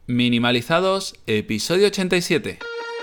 Minimalizados, episodio 87.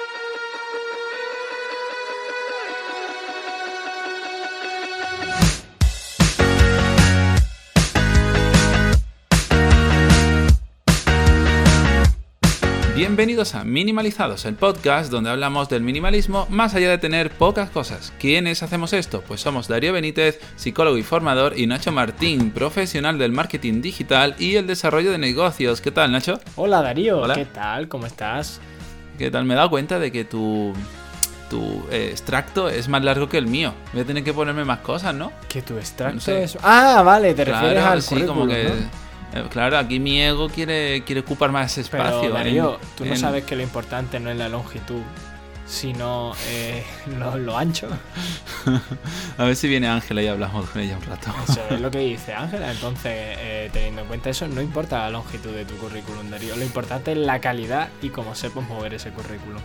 Bienvenidos a Minimalizados, el podcast donde hablamos del minimalismo más allá de tener pocas cosas. ¿Quiénes hacemos esto? Pues somos Darío Benítez, psicólogo y formador, y Nacho Martín, profesional del marketing digital y el desarrollo de negocios. ¿Qué tal, Nacho? Hola, Darío. Hola. ¿Qué tal? ¿Cómo estás? ¿Qué tal? Me he dado cuenta de que tu extracto es más largo que el mío. Voy a tener que ponerme más cosas, ¿no? ¿Que tu extracto No sé. es...? Ah, vale, te refieres al sí, currículum, como que... ¿no? Claro, aquí mi ego quiere ocupar más espacio. Pero, Darío, tú no sabes que lo importante no es la longitud, sino lo ancho. A ver si viene Ángela y hablamos con ella un rato. Eso es lo que dice Ángela. Entonces, teniendo en cuenta eso, no importa la longitud de tu currículum, Darío. Lo importante es la calidad y cómo sepas mover ese currículum.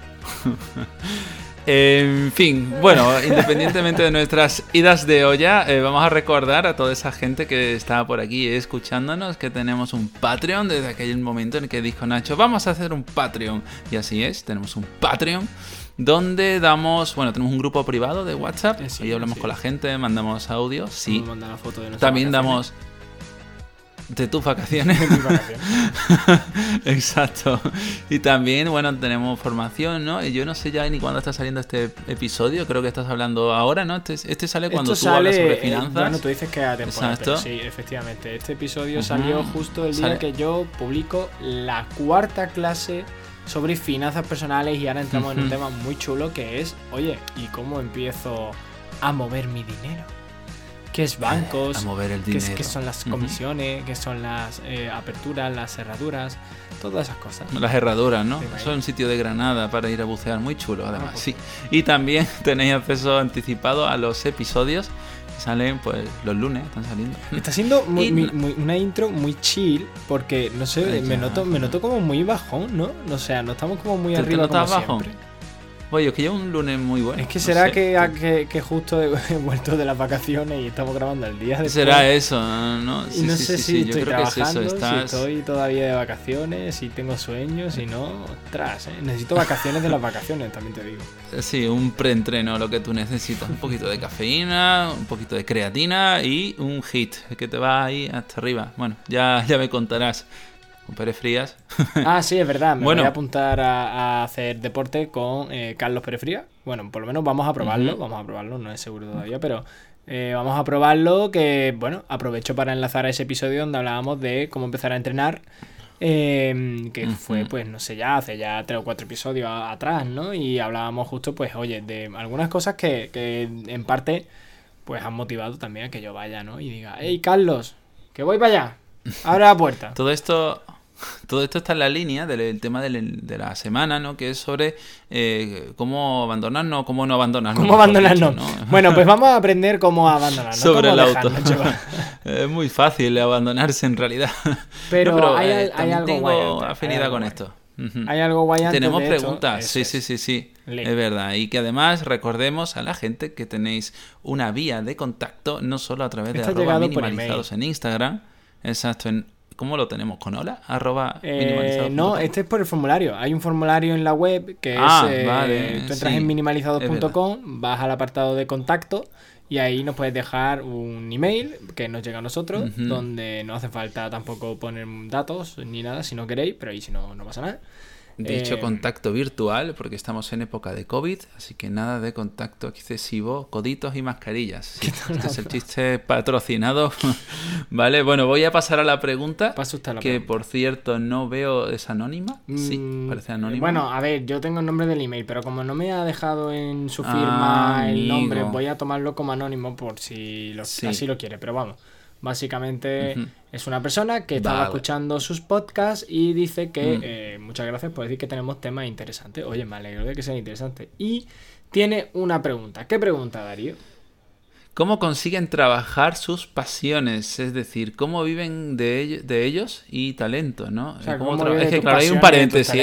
En fin, bueno, independientemente de nuestras idas de olla, vamos a recordar a toda esa gente que estaba por aquí escuchándonos que tenemos un Patreon desde aquel momento en el que dijo Nacho, vamos a hacer un Patreon. Y así es, tenemos un Patreon donde tenemos un grupo privado de WhatsApp, ahí hablamos con la gente, mandamos audios, sí. Mandar la foto de nuestras También vacaciones. damos... De tus vacaciones. De mis vacaciones. Exacto. Y también, tenemos formación, ¿no? Y yo no sé ya ni cuándo está saliendo este episodio. Creo que estás hablando ahora, ¿no? Este sale cuando tú hablas sobre finanzas. Bueno, tú dices que a temporada, Exacto. pero sí, efectivamente. Este episodio salió justo el día que yo publico la cuarta clase sobre finanzas personales y ahora entramos en un tema muy chulo que es, oye, ¿y cómo empiezo a mover mi dinero? ¿Qué es bancos? A mover el dinero. ¿Qué son las comisiones? ¿Qué son las aperturas, las cerraduras? Todas esas cosas. Las herraduras, ¿no? Sí, Eso es un sitio de Granada para ir a bucear, muy chulo además, pues. sí. Y también tenéis acceso anticipado a los episodios que salen pues los lunes, están saliendo. Está siendo una intro muy chill porque, no sé, me noto como muy bajón, ¿no? O sea, no estamos como muy arriba como bajón? siempre. Oye, es que llevo un lunes muy bueno. Es que no será sé. que justo he vuelto de las vacaciones y estamos grabando el día después. Será eso, ¿no? Y no sé si yo estoy creo que es trabajando, eso. si estoy todavía de vacaciones, si tengo sueños, si no, ostras, necesito vacaciones de las vacaciones, también te digo. Sí, un preentreno, lo que tú necesitas. Un poquito de cafeína, un poquito de creatina y un hit que te va ahí hasta arriba. Bueno, ya me contarás. Con Pérez Frías. Ah, sí, es verdad. Me voy a apuntar a hacer deporte con Carlos Pérez Frías. Bueno, por lo menos vamos a probarlo. Vamos a probarlo, no es seguro todavía, pero vamos a probarlo. Que, bueno, aprovecho para enlazar a ese episodio donde hablábamos de cómo empezar a entrenar. Que fue, pues, no sé, hace ya 3 o 4 episodios atrás, ¿no? Y hablábamos justo, pues, oye, de algunas cosas que en parte, pues, han motivado también a que yo vaya, ¿no? Y diga, hey, Carlos, que voy para allá. Abre la puerta. Todo esto está en la línea del tema de la semana, ¿no? Que es sobre cómo abandonarnos, cómo no abandonarnos. ¿Cómo abandonarnos? Dicho, ¿no? Bueno, pues vamos a aprender cómo abandonarnos. Sobre el auto. Dejarnos, Es muy fácil abandonarse en realidad. Pero hay algo tengo guay. afinidad con esto. Hay algo guay antes. Tenemos de preguntas, esto. sí. Es verdad. Y que además recordemos a la gente que tenéis una vía de contacto, no solo a través de @minimalizados en Instagram. Exacto, ¿cómo lo tenemos? ¿Con hola? @minimalizados.com. No, este es por el formulario. Hay un formulario en la web que es... vale, tú entras en minimalizados.com, vas al apartado de contacto y ahí nos puedes dejar un email que nos llega a nosotros, donde no hace falta tampoco poner datos ni nada si no queréis, pero ahí si no, no pasa nada. Dicho contacto virtual, porque estamos en época de COVID, así que nada de contacto excesivo, coditos y mascarillas. Sí, este es el chiste patrocinado. Vale, bueno, voy a pasar a la pregunta, por cierto no veo, ¿es anónima? Sí, parece anónima. Bueno, a ver, yo tengo el nombre del email, pero como no me ha dejado en su firma el nombre, voy a tomarlo como anónimo por si así lo quiere, pero vamos. Básicamente es una persona que estaba escuchando sus podcasts y dice que muchas gracias por decir que tenemos temas interesantes. Oye, me alegro de que sean interesantes. Y tiene una pregunta. ¿Qué pregunta, Darío? ¿Cómo consiguen trabajar sus pasiones? Es decir, ¿cómo viven de ellos y talento, ¿no? O sea, es que, claro, hay un paréntesis.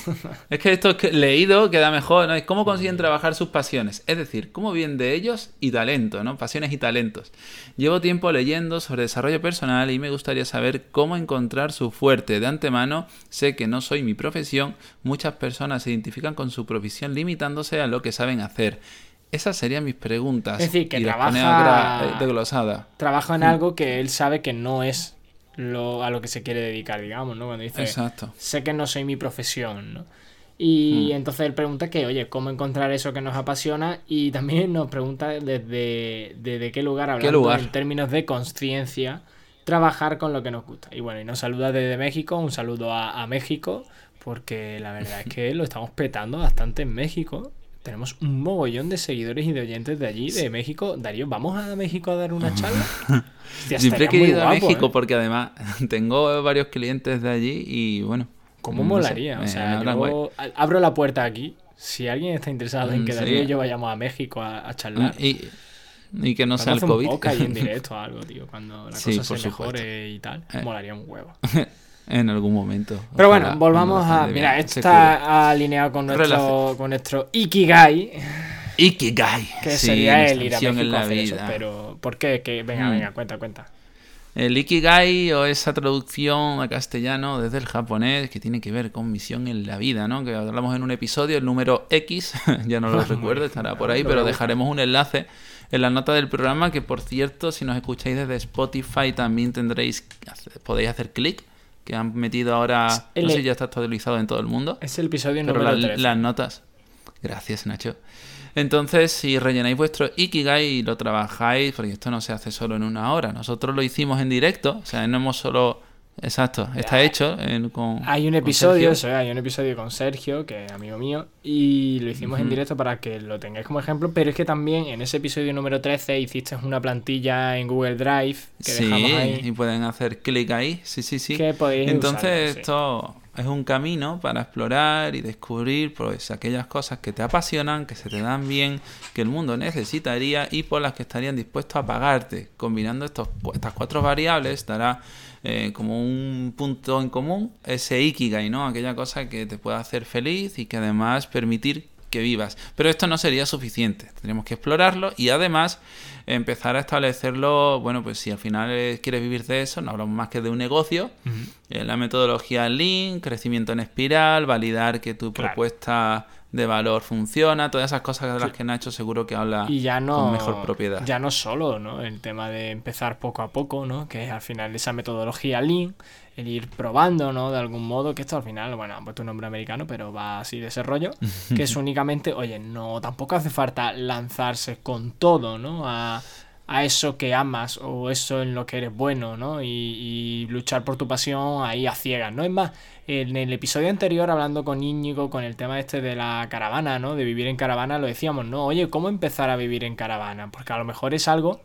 Esto leído queda mejor, ¿no? ¿Cómo consiguen trabajar sus pasiones? Es decir, ¿cómo viven de ellos y talento, ¿no? Pasiones y talentos. Llevo tiempo leyendo sobre desarrollo personal y me gustaría saber cómo encontrar su fuerte. De antemano, sé que no soy mi profesión. Muchas personas se identifican con su profesión limitándose a lo que saben hacer. Esas serían mis preguntas. Es decir, que trabaja desglosada. Trabaja en algo que él sabe que no es a lo que se quiere dedicar, digamos, ¿no? Cuando dice, exacto, sé que no soy mi profesión, ¿no? Y entonces él pregunta que, oye, ¿cómo encontrar eso que nos apasiona? Y también nos pregunta desde qué lugar, hablando en términos de consciencia, trabajar con lo que nos gusta. Y bueno, y nos saluda desde México, un saludo a México, porque la verdad es que lo estamos petando bastante en México. Tenemos un mogollón de seguidores y de oyentes de allí, de México. Darío, ¿vamos a México a dar una charla? Hostia, siempre he querido ir a México, porque además tengo varios clientes de allí y bueno. ¿Cómo molaría? O sea, yo abro la puerta aquí. Si alguien está interesado en que Darío y yo vayamos a México a charlar. Y que no sea el COVID. Un podcast ahí en directo o algo, tío. Cuando la cosa se mejore y tal. Molaría un huevo. En algún momento. Pero bueno, volvamos a... Mira, esto está alineado con nuestro Ikigai. Ikigai. Que sería el ir a México a hacer eso. Pero, ¿por qué? Venga, cuenta. El Ikigai, o esa traducción a castellano desde el japonés, que tiene que ver con misión en la vida, ¿no? Que hablamos en un episodio, el número X, ya no lo recuerdo, estará por ahí, pero dejaremos un enlace en la nota del programa, que por cierto, si nos escucháis desde Spotify también podéis hacer clic, que han metido ahora, no sé si ya está actualizado en todo el mundo. Es el episodio número 13. Las notas. Gracias, Nacho. Entonces, si rellenáis vuestro Ikigai y lo trabajáis, porque esto no se hace solo en una hora. Nosotros lo hicimos en directo, o sea, no hemos solo... Exacto, está hecho hay un episodio, hay un episodio con Sergio, que es amigo mío, y lo hicimos en directo para que lo tengáis como ejemplo, pero es que también en ese episodio número 13 hiciste una plantilla en Google Drive que dejamos ahí. Y pueden hacer clic ahí, sí. Que podéis Entonces usarlo, esto es un camino para explorar y descubrir pues aquellas cosas que te apasionan, que se te dan bien, que el mundo necesitaría y por las que estarían dispuestos a pagarte. Combinando estas 4 variables dará como un punto en común ese Ikigai, ¿no? Aquella cosa que te pueda hacer feliz y que además permitir que vivas. Pero esto no sería suficiente. Tendríamos que explorarlo y además empezar a establecerlo. Bueno, pues si al final quieres vivir de eso, no hablamos más que de un negocio. La metodología Lean, crecimiento en espiral, validar que tu propuesta de valor funciona, todas esas cosas de las que Nacho seguro que habla con mejor propiedad. Ya no solo, ¿no? El tema de empezar poco a poco, ¿no? Que es al final esa metodología Lean, el ir probando, ¿no? De algún modo, que esto al final, bueno, han puesto un nombre americano, pero va así de ese rollo, que es únicamente, oye, no, tampoco hace falta lanzarse con todo, ¿no? A eso que amas o eso en lo que eres bueno, ¿no? Y luchar por tu pasión ahí a ciegas, ¿no? Es más, en el episodio anterior, hablando con Íñigo, con el tema este de la caravana, ¿no? De vivir en caravana, lo decíamos, ¿no? Oye, ¿cómo empezar a vivir en caravana? Porque a lo mejor es algo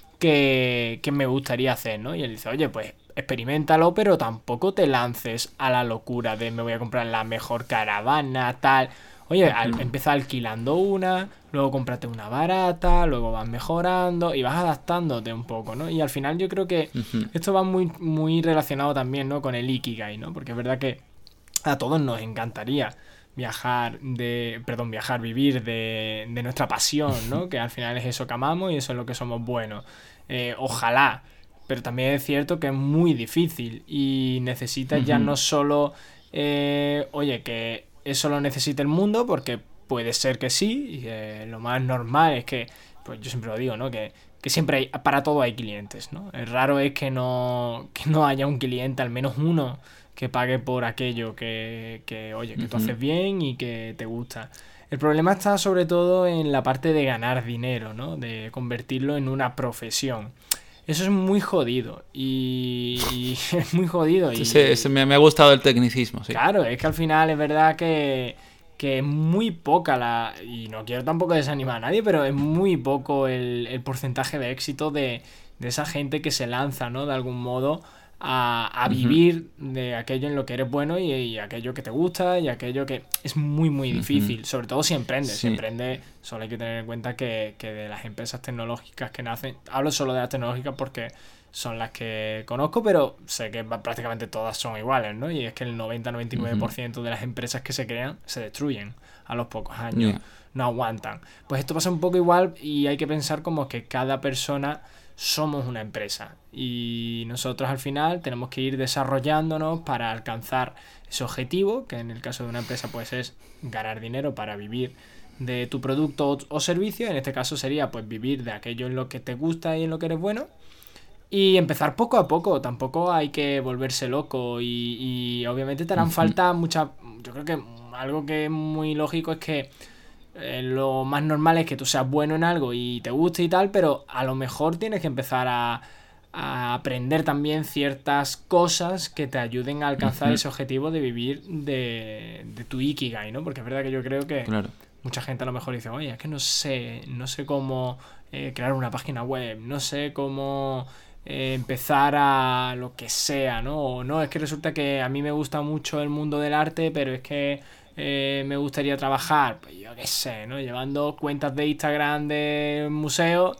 que me gustaría hacer, ¿no? Y él dice, oye, pues experiméntalo, pero tampoco te lances a la locura de me voy a comprar la mejor caravana, tal. Oye, empieza alquilando una, luego cómprate una barata, luego vas mejorando y vas adaptándote un poco, ¿no? Y al final yo creo que esto va muy, muy relacionado también, ¿no? Con el Ikigai, ¿no? Porque es verdad que a todos nos encantaría vivir de nuestra pasión, ¿no? Que al final es eso que amamos y eso es lo que somos buenos. Ojalá, pero también es cierto que es muy difícil y necesitas ya no solo, oye, que eso lo necesita el mundo, porque puede ser que sí, y lo más normal es que, pues yo siempre lo digo, ¿no? Que siempre para todo hay clientes, ¿no? El raro es que no haya un cliente, al menos uno, que pague por aquello que oye, que tú haces bien y que te gusta. El problema está sobre todo en la parte de ganar dinero, ¿no? De convertirlo en una profesión. Eso es muy jodido y es muy jodido. Sí, me ha gustado el tecnicismo, sí. Claro, es que al final es verdad que es muy poca y no quiero tampoco desanimar a nadie, pero es muy poco el porcentaje de éxito de esa gente que se lanza, ¿no? De algún modo a vivir de aquello en lo que eres bueno y aquello que te gusta y aquello que es muy, muy difícil, sobre todo si emprendes. Si emprendes, solo hay que tener en cuenta que de las empresas tecnológicas que nacen, hablo solo de las tecnológicas porque son las que conozco, pero sé que prácticamente todas son iguales, ¿no? Y es que el 90-99% de las empresas que se crean se destruyen a los pocos años, no aguantan. Pues esto pasa un poco igual y hay que pensar como que cada persona somos una empresa y nosotros al final tenemos que ir desarrollándonos para alcanzar ese objetivo, que en el caso de una empresa pues es ganar dinero para vivir de tu producto o servicio. En este caso sería pues vivir de aquello en lo que te gusta y en lo que eres bueno y empezar poco a poco. Tampoco hay que volverse loco y obviamente te harán falta muchas. Yo creo que algo que es muy lógico es que lo más normal es que tú seas bueno en algo y te guste y tal, pero a lo mejor tienes que empezar a aprender también ciertas cosas que te ayuden a alcanzar ese objetivo de vivir de tu Ikigai, ¿no? Porque es verdad que yo creo que mucha gente a lo mejor dice, oye, es que no sé cómo crear una página web, no sé cómo empezar a lo que sea, ¿no? O no, es que resulta que a mí me gusta mucho el mundo del arte, pero es que me gustaría trabajar, pues yo qué sé, ¿no? Llevando cuentas de Instagram de museo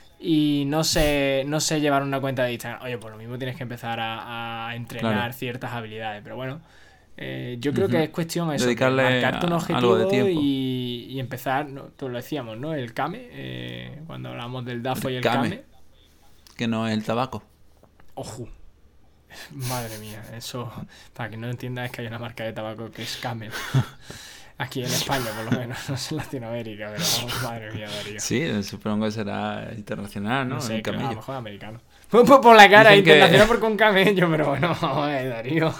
y no sé llevar una cuenta de Instagram. Oye, pues lo mismo tienes que empezar a entrenar ciertas habilidades, pero bueno, yo creo que es cuestión eso, dedicarle de marcarte un objetivo algo de tiempo. Y empezar, ¿no? Tú lo decíamos, ¿no? El Kame, cuando hablamos del DAFO y el Kame. Que no es el tabaco. Ojo. Madre mía, eso, para que no entienda, es que hay una marca de tabaco que es Camel. Aquí en España, por lo menos, no es en Latinoamérica, pero vamos, madre mía, Darío. Sí, supongo que será internacional, ¿no? No sé, creo, a lo mejor americano. Por la cara, dicen internacional porque un camello, pero bueno, Darío.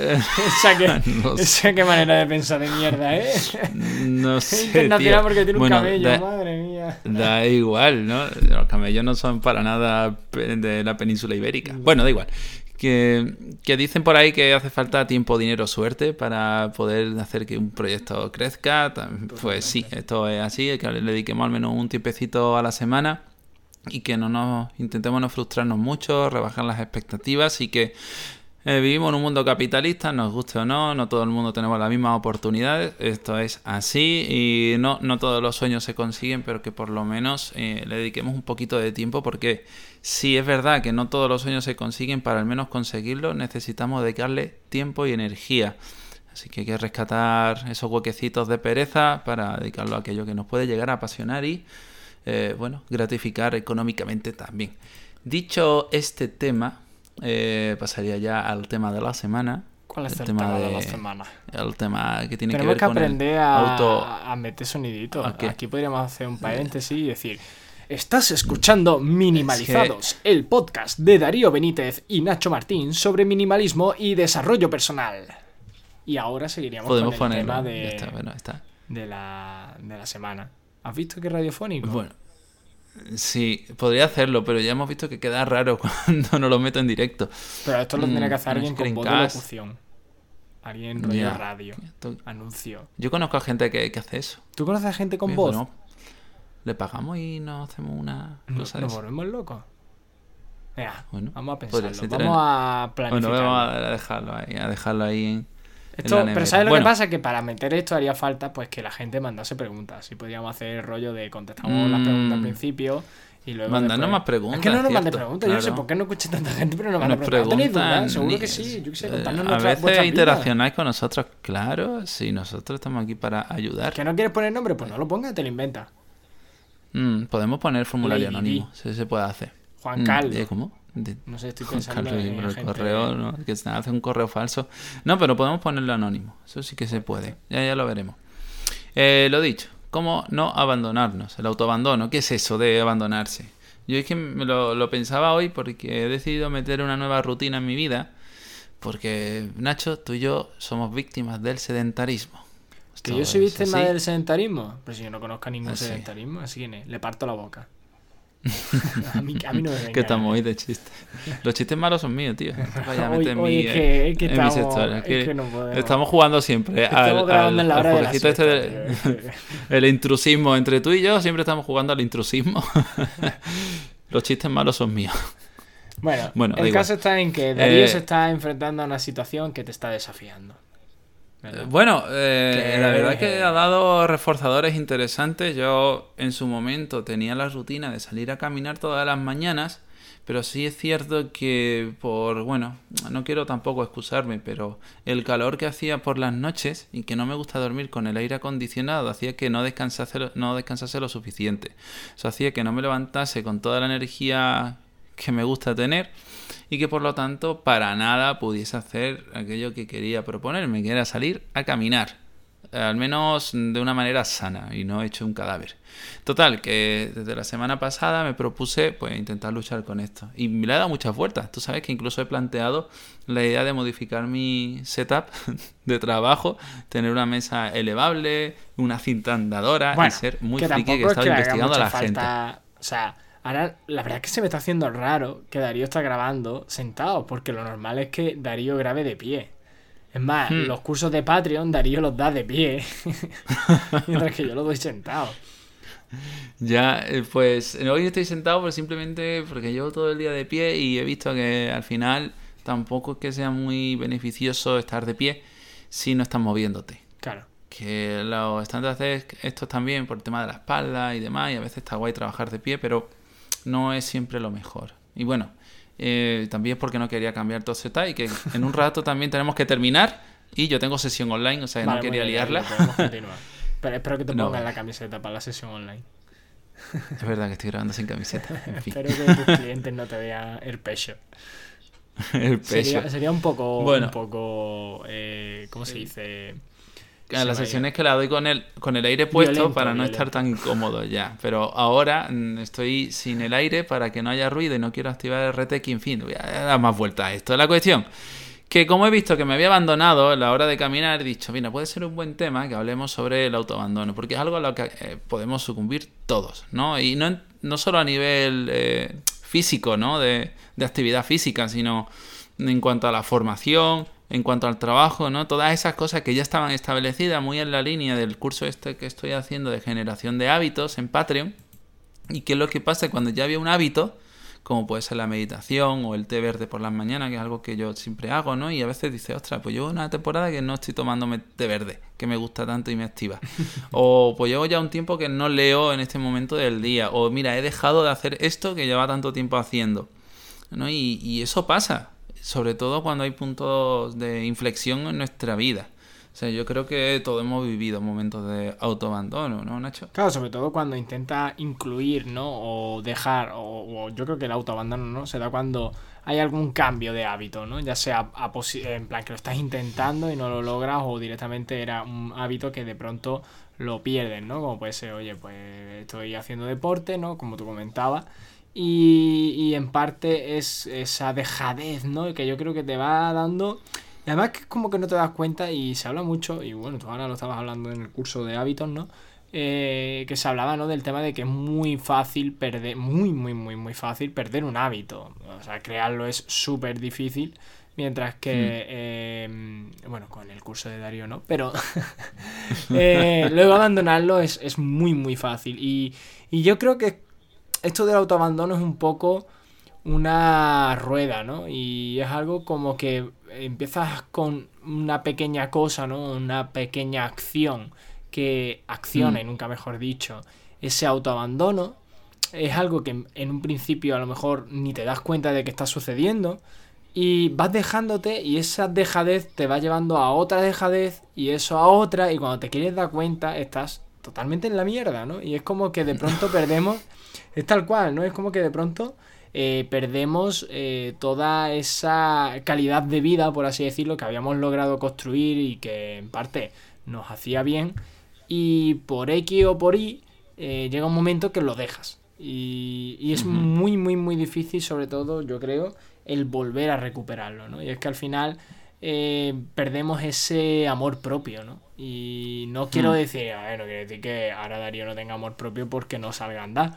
Esa qué manera de pensar de mierda, ¿eh? No sé, internacional tío. Porque tiene un camello, madre mía. Da igual, ¿no? Los camellos no son para nada de la península ibérica. Bueno, da igual. Que dicen por ahí que hace falta tiempo, dinero, suerte para poder hacer que un proyecto crezca. Pues sí, esto es así, que le dediquemos al menos un tiempecito a la semana y que intentemos no frustrarnos mucho, rebajar las expectativas y que vivimos en un mundo capitalista, nos guste o no todo el mundo tenemos las mismas oportunidades, esto es así y no todos los sueños se consiguen, pero que por lo menos le dediquemos un poquito de tiempo porque sí es verdad que no todos los sueños se consiguen, para al menos conseguirlo necesitamos dedicarle tiempo y energía. Así que hay que rescatar esos huequecitos de pereza para dedicarlo a aquello que nos puede llegar a apasionar y gratificar económicamente también. Dicho este tema, pasaría ya al tema de la semana. ¿Cuál es el tema de la semana? El tema que tiene Tenemos que ver con aprender a meter soniditos. Okay. Aquí podríamos hacer un paréntesis y decir: estás escuchando Minimalizados, el podcast de Darío Benítez y Nacho Martín sobre minimalismo y desarrollo personal. Y ahora seguiríamos con el tema de la semana. ¿Has visto qué radiofónico? Bueno, sí, podría hacerlo, pero ya hemos visto que queda raro cuando no lo meto en directo. Pero esto lo tendría que hacer alguien con voz de locución. Alguien rollo radio, anuncio. Yo conozco a gente que hace eso. ¿Tú conoces a gente con voz? No. Le pagamos y nos hacemos una cosa de eso. ¿Nos volvemos locos? Venga, vamos a pensarlo. Vamos a planificarlo. Bueno, vamos a dejarlo ahí en pero ¿sabes lo que pasa? Que para meter esto haría falta pues que la gente mandase preguntas. Si podíamos hacer el rollo de contestamos las preguntas al principio y luego mandarnos más preguntas. Es que no nos manden preguntas. Claro. Yo no sé por qué no escuché tanta gente, pero no mandan preguntas. ¿Tenéis dudas? Seguro que sí. Yo qué sé, contarnos a veces interaccionáis con nosotros, claro. Sí, nosotros estamos aquí para ayudar. ¿Que no quieres poner nombre? Pues no lo pongas, te lo inventas. Podemos poner formulario anónimo. Se puede hacer. Juan Carlos. ¿Cómo? No sé, estoy pensando en el gente... correo, ¿no? Que hace un correo falso. No, pero podemos ponerlo anónimo. Eso sí que se puede. Ya lo veremos. Lo dicho. ¿Cómo no abandonarnos? El autoabandono. ¿Qué es eso de abandonarse? Yo es que lo pensaba hoy porque he decidido meter una nueva rutina en mi vida. Porque, Nacho, tú y yo somos víctimas del sedentarismo. ¿Que yo soy víctima del sedentarismo? Pero si yo no conozco a ningún sedentarismo, así que le parto la boca. a mí no me venga. Que estamos hoy de chistes. Los chistes malos son míos, tío. Es que no podemos. Estamos jugando siempre al jueguecito el intrusismo entre tú y yo. Siempre estamos jugando al intrusismo. Los chistes malos son míos. Bueno, el caso está en que Darío se está enfrentando a una situación que te está desafiando. Bueno, la verdad que ha dado reforzadores interesantes. Yo en su momento tenía la rutina de salir a caminar todas las mañanas, pero sí es cierto que bueno, no quiero tampoco excusarme, pero el calor que hacía por las noches y que no me gusta dormir con el aire acondicionado hacía que no descansase lo suficiente. Eso hacía que no me levantase con toda la energía que me gusta tener y que por lo tanto para nada pudiese hacer aquello que quería proponerme, que era salir a caminar, al menos de una manera sana y no hecho un cadáver. Total, que desde la semana pasada me propuse pues intentar luchar con esto y me le he dado muchas vueltas. Tú sabes que incluso he planteado la idea de modificar mi setup de trabajo, tener una mesa elevable, una cinta andadora y ser muy friki, que he estado investigando a la gente. O sea, ahora, la verdad es que se me está haciendo raro que Darío está grabando sentado, porque lo normal es que Darío grabe de pie. Es más, los cursos de Patreon Darío los da de pie, mientras que yo los doy sentado. Ya, pues hoy estoy sentado pero simplemente porque llevo todo el día de pie y he visto que al final tampoco es que sea muy beneficioso estar de pie si no estás moviéndote. Claro. Que lo están de hacer esto también por el tema de la espalda y demás, y a veces está guay trabajar de pie, pero no es siempre lo mejor. Y bueno, también es porque no quería cambiar todo setup y que en un rato también tenemos que terminar y yo tengo sesión online, o sea que no quería liarla. Pero espero que te pongas la camiseta para la sesión online. Es verdad que estoy grabando sin camiseta. En fin. Espero que tus clientes no te vean el pecho. El pecho. Sería un poco... ¿cómo se dice? A las sesiones que la doy con el aire puesto para no estar tan incómodo ya. Pero ahora estoy sin el aire para que no haya ruido y no quiero activar el RTX. En fin, voy a dar más vueltas a esto. La cuestión, que como he visto que me había abandonado a la hora de caminar, he dicho, mira, puede ser un buen tema que hablemos sobre el autoabandono, porque es algo a lo que podemos sucumbir todos, ¿no? Y no solo a nivel físico, ¿no? De actividad física, sino en cuanto a la formación, en cuanto al trabajo, ¿no? Todas esas cosas que ya estaban establecidas muy en la línea del curso que estoy haciendo de generación de hábitos en Patreon. ¿Y qué es lo que pasa? Cuando ya había un hábito, como puede ser la meditación o el té verde por las mañanas, que es algo que yo siempre hago, ¿no? Y a veces dices, ostras, pues llevo una temporada que no estoy tomándome té verde, que me gusta tanto y me activa. O pues llevo ya un tiempo que no leo en este momento del día. O mira, he dejado de hacer esto que lleva tanto tiempo haciendo, ¿no? Y eso pasa, sobre todo cuando hay puntos de inflexión en nuestra vida. O sea, yo creo que todos hemos vivido momentos de autoabandono, ¿no, Nacho? Claro, sobre todo cuando intentas incluir, ¿no? O dejar, o yo creo que el autoabandono, ¿no? Se da cuando hay algún cambio de hábito, ¿no? Ya sea en plan que lo estás intentando y no lo logras, o directamente era un hábito que de pronto lo pierdes, ¿no? Como puede ser, oye, pues estoy haciendo deporte, ¿no? Como tú comentabas. Y en parte es esa dejadez, ¿no? Que yo creo que te va dando... Y además que es como que no te das cuenta y se habla mucho, y bueno, tú ahora lo estabas hablando en el curso de hábitos, ¿no? Que se hablaba, ¿no? Del tema de que es muy fácil perder, muy fácil perder un hábito. O sea, crearlo es súper difícil, mientras que, bueno, con el curso de Darío no, pero luego abandonarlo es muy fácil. Y yo creo que esto del autoabandono es un poco una rueda, ¿no? Y es algo como que empiezas con una pequeña cosa, ¿no? Una pequeña acción que accione, nunca mejor dicho, ese autoabandono. Es algo que en un principio a lo mejor ni te das cuenta de que está sucediendo y vas dejándote y esa dejadez te va llevando a otra dejadez y eso a otra y cuando te quieres dar cuenta estás totalmente en la mierda, ¿no? Y es como que de pronto perdemos, es tal cual, ¿no? Es como que de pronto perdemos toda esa calidad de vida, por así decirlo, que habíamos logrado construir y que en parte nos hacía bien, y por X o por Y llega un momento que lo dejas y es muy difícil, sobre todo yo creo, el volver a recuperarlo, ¿no? Y es que al final perdemos ese amor propio, ¿no? Y no quiero decir, no quiero decir que ahora Darío no tenga amor propio porque no salga a andar.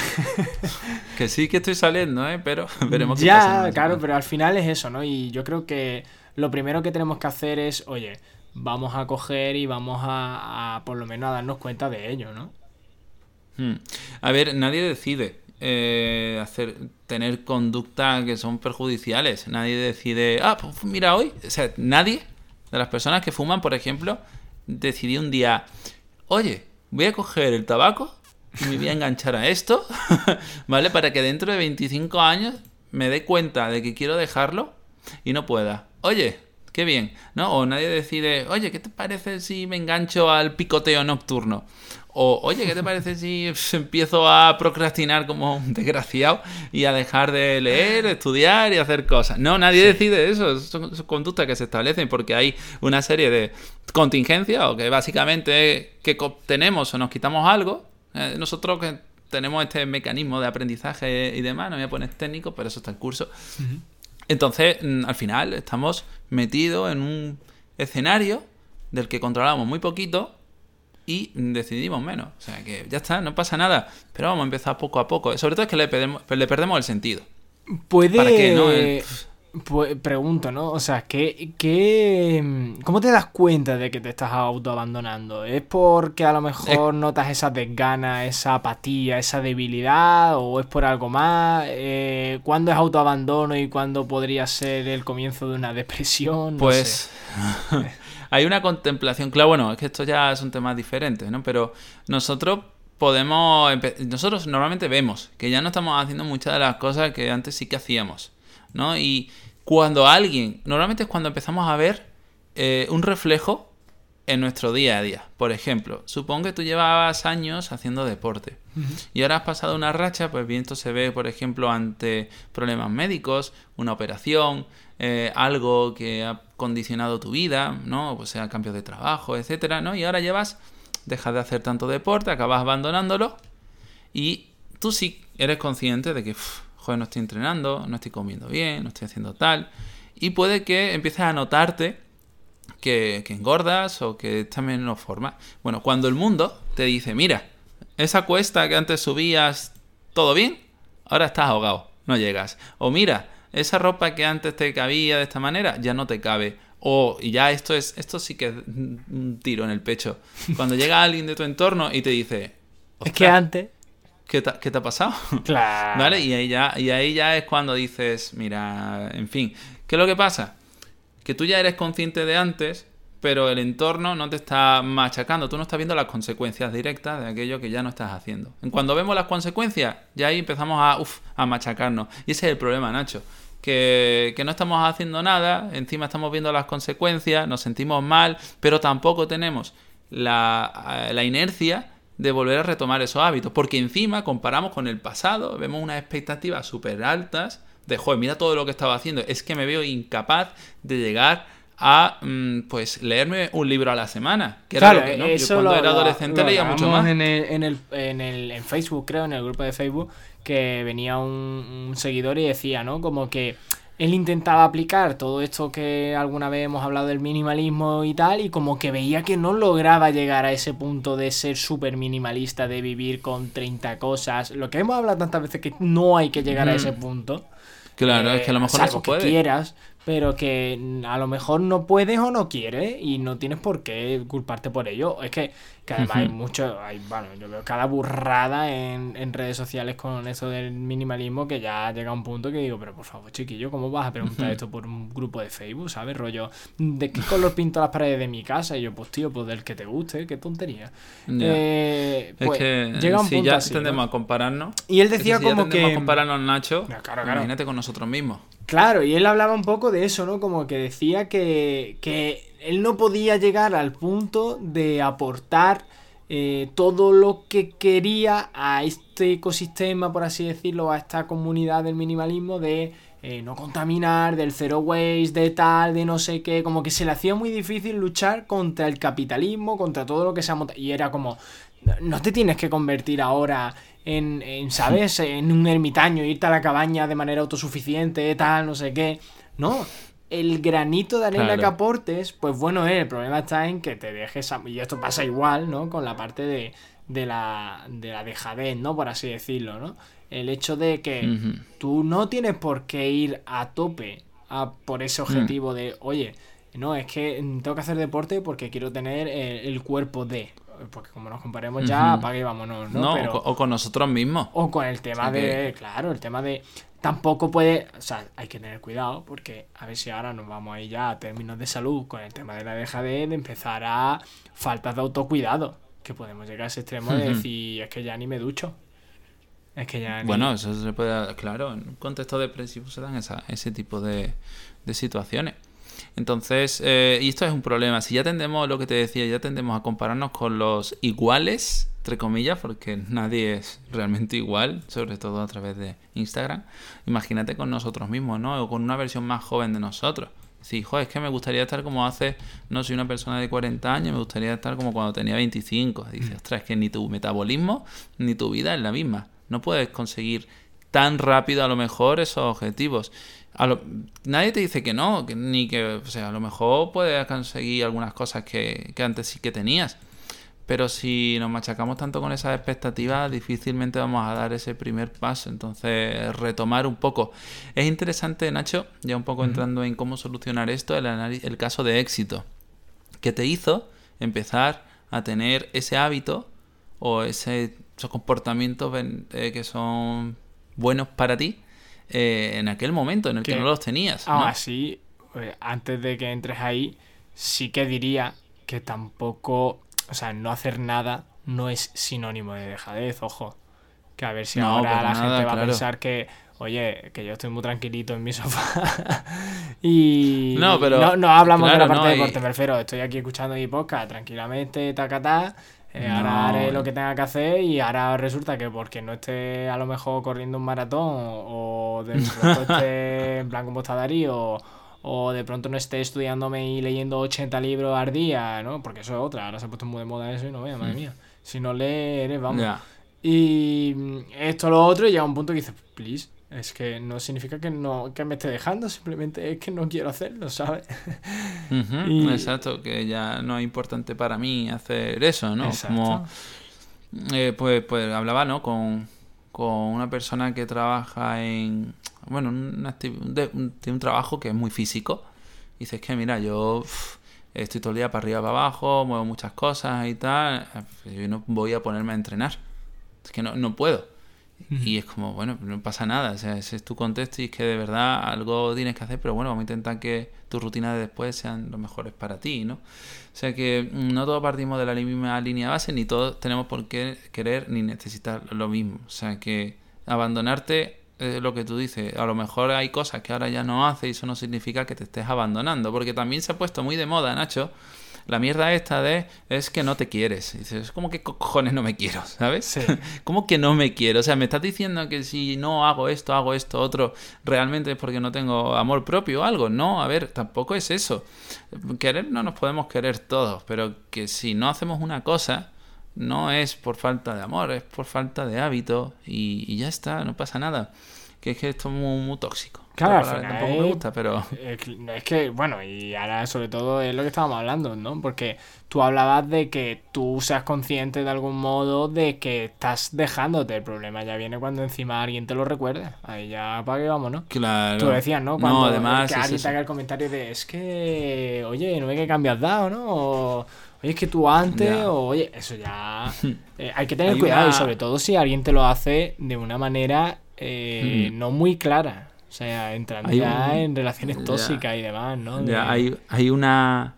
Que sí que estoy saliendo, pero veremos qué pasa. Ya, claro, pero al final es eso, ¿no? Y yo creo que lo primero que tenemos que hacer es, oye, vamos a coger y vamos a por lo menos a darnos cuenta de ello, ¿no? A ver, nadie decide. tener conductas que son perjudiciales. Nadie decide, pues mira hoy, o sea, nadie de las personas que fuman, por ejemplo, decidió un día, oye, voy a coger el tabaco y me voy a enganchar a esto, ¿vale? Para que dentro de 25 años me dé cuenta de que quiero dejarlo y no pueda. Oye, qué bien, ¿no? O nadie decide, oye, ¿qué te parece si me engancho al picoteo nocturno? O, oye, ¿qué te parece si empiezo a procrastinar como un desgraciado y a dejar de leer, estudiar y hacer cosas? No, nadie decide eso. Son conductas que se establecen porque hay una serie de contingencias o que básicamente que tenemos o nos quitamos algo. Nosotros que tenemos este mecanismo de aprendizaje y demás, no me voy a poner técnico, pero eso está en curso. Uh-huh. Entonces, al final, estamos metidos en un escenario del que controlamos muy poquito y decidimos menos. O sea que ya está, no pasa nada. Pero vamos a empezar poco a poco. Sobre todo es que le perdemos el sentido. Puede... ¿Para qué, no? Pues pregunto, ¿no? O sea, ¿cómo te das cuenta de que te estás autoabandonando? ¿Es porque a lo mejor notas esa desgana, esa apatía, esa debilidad? ¿O es por algo más? ¿Cuándo es autoabandono y cuándo podría ser el comienzo de una depresión? No pues sé. Hay una contemplación. Claro, bueno, es que esto ya son temas diferentes, ¿no? Pero nosotros normalmente vemos que ya no estamos haciendo muchas de las cosas que antes sí que hacíamos, ¿no? Y normalmente es cuando empezamos a ver un reflejo en nuestro día a día. Por ejemplo, supón que tú llevabas años haciendo deporte y ahora has pasado una racha, pues bien, esto se ve, por ejemplo, ante problemas médicos, una operación, algo que ha condicionado tu vida, ¿no? Pues sea cambios de trabajo, etcétera, ¿no? Y ahora dejas de hacer tanto deporte, acabas abandonándolo y tú sí eres consciente de que joder, no estoy entrenando, no estoy comiendo bien, no estoy haciendo tal. Y puede que empieces a notarte que engordas o que estás en menos forma. Bueno, cuando el mundo te dice, mira, esa cuesta que antes subías, ¿todo bien? Ahora estás ahogado, no llegas. O mira, esa ropa que antes te cabía de esta manera, ya no te cabe. Y ya esto sí que es un tiro en el pecho. Cuando llega alguien de tu entorno y te dice, es que antes... ¿Qué te ha pasado? Claro. ¿Vale? Y ahí ya es cuando dices, mira, en fin, ¿qué es lo que pasa? Que tú ya eres consciente de antes, pero el entorno no te está machacando. Tú no estás viendo las consecuencias directas de aquello que ya no estás haciendo. Cuando vemos las consecuencias, ya ahí empezamos a machacarnos. Y ese es el problema, Nacho. Que no estamos haciendo nada, encima estamos viendo las consecuencias, nos sentimos mal, pero tampoco tenemos la inercia de volver a retomar esos hábitos, porque encima comparamos con el pasado, vemos unas expectativas súper altas de, joder, mira todo lo que estaba haciendo, es que me veo incapaz de llegar a pues leerme un libro a la semana, que claro, era lo que no. Yo cuando era adolescente leía mucho más. En Facebook, creo, en el grupo de Facebook, que venía un seguidor y decía, ¿no? Como que él intentaba aplicar todo esto que alguna vez hemos hablado del minimalismo y tal, y como que veía que no lograba llegar a ese punto de ser súper minimalista, de vivir con 30 cosas. Lo que hemos hablado tantas veces, que no hay que llegar a ese punto. Claro, es que a lo mejor no se puede. Que quieras, pero que a lo mejor no puedes o no quieres y no tienes por qué culparte por ello. Es que además yo veo cada burrada en redes sociales con eso del minimalismo, que ya llega a un punto que digo, pero por favor, chiquillo, ¿cómo vas a preguntar esto por un grupo de Facebook? ¿Sabes? Rollo, ¿de qué color pinto las paredes de mi casa? Y yo, pues tío, pues del que te guste, qué tontería. Es que llega un punto ya así, tendemos ¿no? a compararnos. Y él decía ya como que... a compararnos, Nacho, claro. Imagínate con nosotros mismos. Claro, y él hablaba un poco de eso, ¿no? Como que decía que él no podía llegar al punto de aportar todo lo que quería a este ecosistema, por así decirlo, a esta comunidad del minimalismo, de no contaminar, del zero waste, de tal, de no sé qué. Como que se le hacía muy difícil luchar contra el capitalismo, contra todo lo que se ha montado. Y era como, no te tienes que convertir ahora ¿sabes? En un ermitaño, irte a la cabaña de manera autosuficiente, tal, no sé qué. No, el granito de arena que aportes, pues bueno, el problema está en que te dejes... Y esto pasa igual, ¿no? Con la parte de la dejadez, ¿no? Por así decirlo, ¿no? El hecho de que tú no tienes por qué ir a tope por ese objetivo de, oye, no, es que tengo que hacer deporte porque quiero tener el cuerpo de... porque como nos comparemos ya, apague y vámonos, ¿no? No, pero, o con nosotros mismos. O con el tema claro, el tema de... Tampoco puede... O sea, hay que tener cuidado porque a ver si ahora nos vamos ahí ya a términos de salud con el tema de la dejadez, de empezar a faltas de autocuidado, que podemos llegar a ese extremo de decir, es que ya ni me ducho. Es que ya ni... Bueno, eso se puede... Claro, en un contexto depresivo se dan ese tipo de situaciones. Entonces, y esto es un problema. Si ya tendemos, lo que te decía, ya tendemos a compararnos con los iguales, entre comillas, porque nadie es realmente igual, sobre todo a través de Instagram. Imagínate con nosotros mismos, ¿no? O con una versión más joven de nosotros. Decir, joder, es que me gustaría estar como hace, no soy una persona de 40 años, me gustaría estar como cuando tenía 25. Dices, ostras, es que ni tu metabolismo ni tu vida es la misma. No puedes conseguir tan rápido a lo mejor esos objetivos. Nadie te dice que no, ni que, o sea, a lo mejor puedes conseguir algunas cosas que antes sí que tenías. Pero si nos machacamos tanto con esas expectativas, difícilmente vamos a dar ese primer paso. Entonces, retomar un poco. Es interesante, Nacho, ya un poco entrando en cómo solucionar esto, el caso de éxito que te hizo empezar a tener ese hábito o esos comportamientos que son buenos para ti en aquel momento en el que no los tenías, ¿no? Así, antes de que entres ahí, sí que diría que tampoco... O sea, no hacer nada no es sinónimo de dejadez, ojo. Que a ver si ahora la gente va a pensar que, oye, que yo estoy muy tranquilito en mi sofá. Y no, pero no hablamos de la parte de deporte, me refiero. Estoy aquí escuchando mi podcast tranquilamente, tacatá. Ahora haré lo que tenga que hacer y ahora resulta que porque no esté a lo mejor corriendo un maratón o de pronto esté en plan como está Darío o de pronto no esté estudiándome y leyendo 80 libros al día, ¿no? Porque eso es otra, ahora se ha puesto muy de moda eso y no veas, madre mía. Si no lees, vamos. Yeah. Y esto, lo otro, y llega un punto que dices, please, es que no significa que me esté dejando, simplemente es que no quiero hacerlo, ¿sabes? Exacto, que ya no es importante para mí hacer eso, ¿no? Exacto. Como, pues hablaba, ¿no? Con una persona que trabaja en... Bueno, tiene un trabajo que es muy físico. Dices que, mira, yo estoy todo el día para arriba, para abajo, muevo muchas cosas y tal. Yo no voy a ponerme a entrenar. Es que no puedo. Y es como, bueno, no pasa nada. O sea, ese es tu contexto y es que de verdad algo tienes que hacer, pero bueno, vamos a intentar que tus rutinas de después sean los mejores para ti, ¿no? O sea que no todos partimos de la misma línea base, ni todos tenemos por qué querer ni necesitar lo mismo. O sea que abandonarte... lo que tú dices, a lo mejor hay cosas que ahora ya no haces y eso no significa que te estés abandonando, porque también se ha puesto muy de moda, Nacho, la mierda esta es que no te quieres. Y dices, es como que cojones no me quiero, ¿sabes? Sí. ¿Cómo que no me quiero? O sea, me estás diciendo que si no hago esto, otro, realmente es porque no tengo amor propio o algo. No, a ver, tampoco es eso. Querer no nos podemos querer todos, pero que si no hacemos una cosa... No es por falta de amor, es por falta de hábito y ya está, no pasa nada. Que es que esto es muy tóxico. Claro, al final tampoco me gusta, pero... Es que, bueno, y ahora sobre todo es lo que estábamos hablando, ¿no? Porque tú hablabas de que tú seas consciente de algún modo de que estás dejándote. El problema ya viene cuando encima alguien te lo recuerde. Ahí ya para que vamos, ¿no? Claro. Tú decías, ¿no? Cuando además que alguien te haga el comentario de, es que, oye, no ve qué cambio has dado, ¿no? O, oye, es que tú antes, o oye, eso ya... hay que tener cuidado y sobre todo si alguien te lo hace de una manera no muy clara. O sea, entrando ya en relaciones tóxicas y demás, ¿no? Ya, hay una...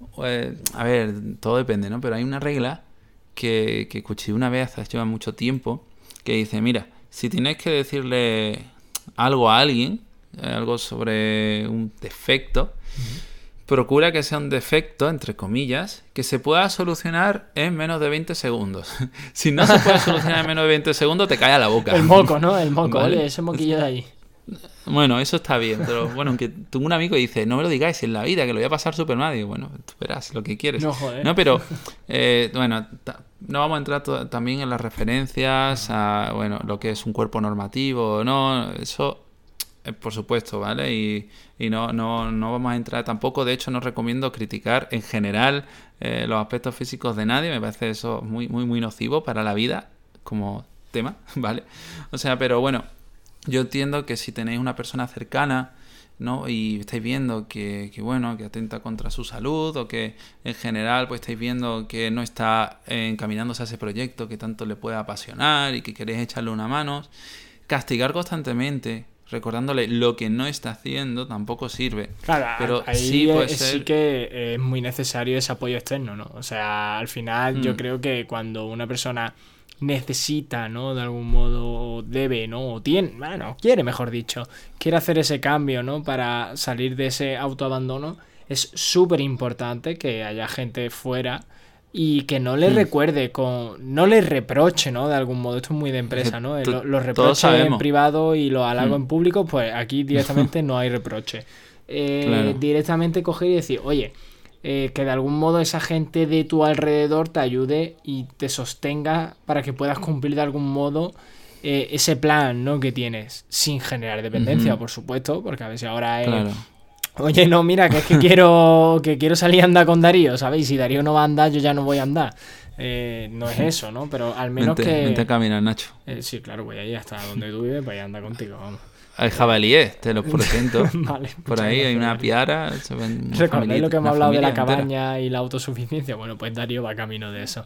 a ver, todo depende, ¿no? Pero hay una regla que escuché una vez hace lleva mucho tiempo que dice, mira, si tienes que decirle algo a alguien, algo sobre un defecto, procura que sea un defecto, entre comillas, que se pueda solucionar en menos de 20 segundos. Si no se puede solucionar en menos de 20 segundos, te cae a la boca. El moco, ¿no? El moco, ¿vale? Oye, ese moquillo de ahí. Bueno, eso está bien, pero bueno, aunque tengo un amigo que dice, no me lo digáis en la vida, que lo voy a pasar súper mal. Digo, bueno, tú verás lo que quieres. No, joder. No, pero, bueno, no vamos a entrar también en las referencias a, bueno, lo que es un cuerpo normativo, ¿no? Eso, por supuesto, ¿vale? Y no vamos a entrar tampoco, de hecho, no recomiendo criticar en general los aspectos físicos de nadie, me parece eso muy, muy, muy nocivo para la vida como tema, ¿vale? O sea, pero bueno... Yo entiendo que si tenéis una persona cercana, ¿no? Y estáis viendo que bueno, que atenta contra su salud, o que en general pues estáis viendo que no está encaminándose a ese proyecto que tanto le puede apasionar y que queréis echarle una mano, castigar constantemente, recordándole lo que no está haciendo, tampoco sirve. Claro, pero ahí sí puede ser... sí que es muy necesario ese apoyo externo, ¿no? O sea, al final yo creo que cuando una persona necesita, ¿no? De algún modo debe, ¿no? O tiene, bueno, quiere, mejor dicho, quiere hacer ese cambio, ¿no? Para salir de ese autoabandono, es súper importante que haya gente fuera y que no le recuerde, no le reproche, ¿no? De algún modo, esto es muy de empresa, ¿no? Los reproches en privado y los halagos en público, pues aquí directamente no hay reproche. Claro. Directamente coger y decir, oye, que de algún modo esa gente de tu alrededor te ayude y te sostenga para que puedas cumplir de algún modo ese plan, ¿no? Que tienes, sin generar dependencia, por supuesto, porque a veces ahora es... Claro. Oye, no, mira, que es que quiero salir a andar con Darío, ¿sabéis? Si Darío no va a andar, yo ya no voy a andar. No es eso, ¿no? Pero al menos vente a caminar, Nacho. Sí, claro, voy ahí hasta donde tú vives, voy a andar contigo, vamos. Hay jabalíes, te los presento. Vale, por ahí hay una piara. ¿Recordáis lo que hemos hablado de la cabaña entera y la autosuficiencia? Bueno, pues Darío va camino de eso.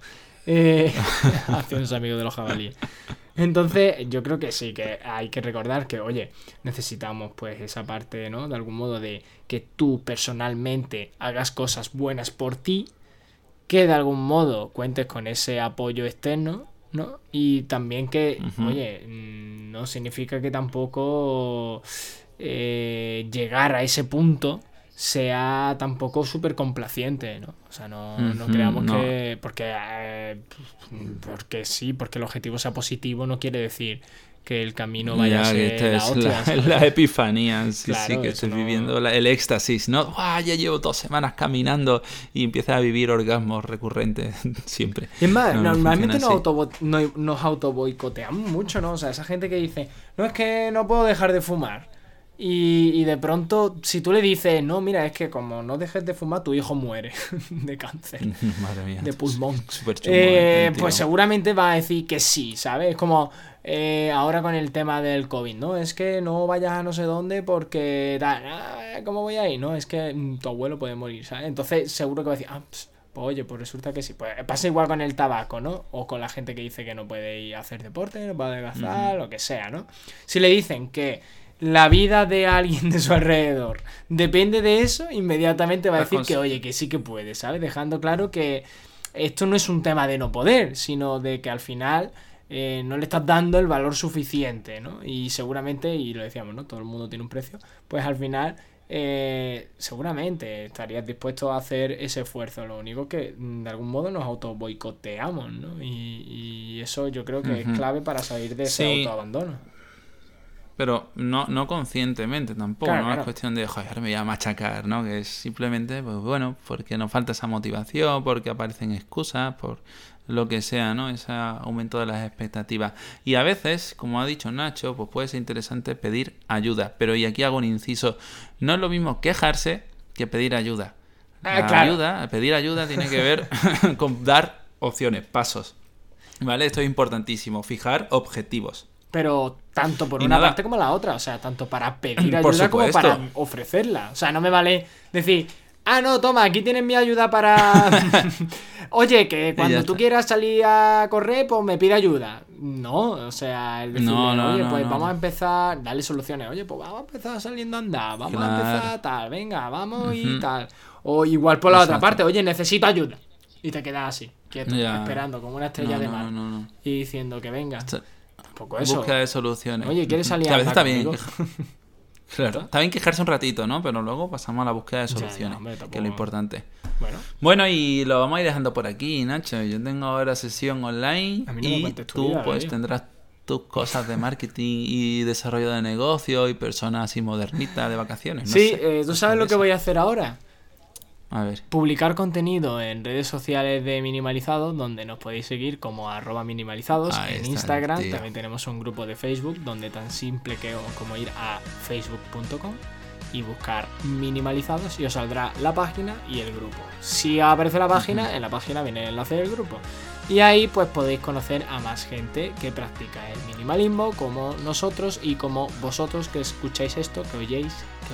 Hacia unos amigos de los jabalíes. Entonces, yo creo que sí, que hay que recordar que, oye, necesitamos pues esa parte, ¿no? De algún modo de que tú personalmente hagas cosas buenas por ti, que de algún modo cuentes con ese apoyo externo, ¿no? Y también que, oye, no significa que tampoco llegar a ese punto sea tampoco súper complaciente, ¿no? O sea, no creamos que... Porque sí, porque el objetivo sea positivo no quiere decir que el camino vaya a ser la hostia. La epifanía, sí, claro, sí, que estoy viviendo el éxtasis, ¿no? Ya llevo 2 semanas caminando y empiezas a vivir orgasmos recurrentes siempre. Es más, normalmente nos autoboicoteamos mucho, ¿no? O sea, esa gente que dice, no, es que no puedo dejar de fumar. Y de pronto, si tú le dices, no, mira, es que como no dejes de fumar, tu hijo muere de cáncer. Madre mía. De pulmón. Pues seguramente va a decir que sí, ¿sabes? Es como ahora con el tema del COVID, ¿no? Es que no vayas a no sé dónde porque... ¿Cómo voy a ir? No, es que tu abuelo puede morir, ¿sabes? Entonces seguro que va a decir, pues oye, pues resulta que sí. Pues pasa igual con el tabaco, ¿no? O con la gente que dice que no puede ir a hacer deporte, no puede adelgazar, lo que sea, ¿no? Si le dicen que la vida de alguien de su alrededor depende de eso, inmediatamente va a decir que, oye, que sí que puede, ¿sabes? Dejando claro que esto no es un tema de no poder, sino de que al final no le estás dando el valor suficiente, ¿no? Y seguramente, y lo decíamos, ¿no? Todo el mundo tiene un precio, pues al final seguramente estarías dispuesto a hacer ese esfuerzo. Lo único que de algún modo nos autoboicoteamos, ¿no? Y eso yo creo que es clave para salir de ese autoabandono. Pero no conscientemente tampoco, claro, ¿no? Es cuestión de, joder, me voy a machacar, ¿no? Que es simplemente, pues bueno, porque nos falta esa motivación, porque aparecen excusas, por lo que sea, ¿no? Ese aumento de las expectativas. Y a veces, como ha dicho Nacho, pues puede ser interesante pedir ayuda. Pero y aquí hago un inciso, no es lo mismo quejarse que pedir ayuda. Pedir ayuda tiene que ver con dar opciones, pasos. ¿Vale? Esto es importantísimo, fijar objetivos. Pero tanto por una parte como la otra. O sea, tanto para pedir ayuda como para ofrecerla. O sea, no me vale decir, no, toma, aquí tienes mi ayuda para... Oye, que cuando tú quieras salir a correr, pues me pide ayuda. No, o sea, el decirle, vamos a empezar, darle soluciones. Oye, pues vamos a empezar saliendo a andar, vamos a empezar tal, venga, vamos y tal. O igual por la otra parte, oye, necesito ayuda. Y te quedas así, quieto, esperando como una estrella de mar. Y diciendo que venga. Tampoco eso. Búsqueda de soluciones. Oye, ¿quieres salir a andar está bien. Claro, está bien quejarse un ratito, ¿no? Pero luego pasamos a la búsqueda de soluciones, que es lo importante. Bueno, y lo vamos a ir dejando por aquí, Nacho. Yo tengo ahora sesión online y tú pues tendrás tus cosas de marketing y desarrollo de negocio y personas así modernitas de vacaciones. Sí, ¿tú sabes lo que voy a hacer ahora? A ver. Publicar contenido en redes sociales de Minimalizados, donde nos podéis seguir como @minimalizados. En Instagram también tenemos un grupo de Facebook donde tan simple como ir a facebook.com y buscar Minimalizados y os saldrá la página y el grupo. Si aparece la página, en la página viene el enlace del grupo. Y ahí pues podéis conocer a más gente que practica el minimalismo, como nosotros y como vosotros que escucháis esto, que oyéis.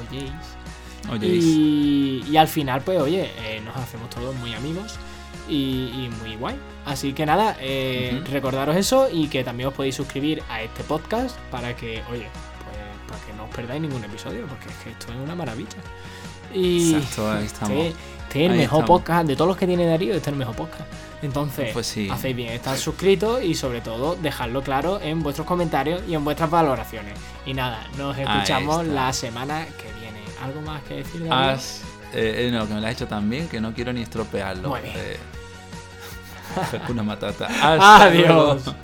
Y al final pues oye, nos hacemos todos muy amigos y muy guay. Así que nada, recordaros eso y que también os podéis suscribir a este podcast para que, oye, pues para que no os perdáis ningún episodio, porque es que esto es una maravilla. Y exacto, ahí estamos. Este es el mejor podcast de todos los que tiene Darío, este es el mejor podcast. Entonces, pues sí, hacéis bien estar suscritos y sobre todo dejadlo claro en vuestros comentarios y en vuestras valoraciones. Y nada, nos escuchamos la semana que viene. ¿Algo más que decir, Darío? No, que me lo has hecho tan bien que no quiero ni estropearlo. Muy bien. Una matata. Adiós.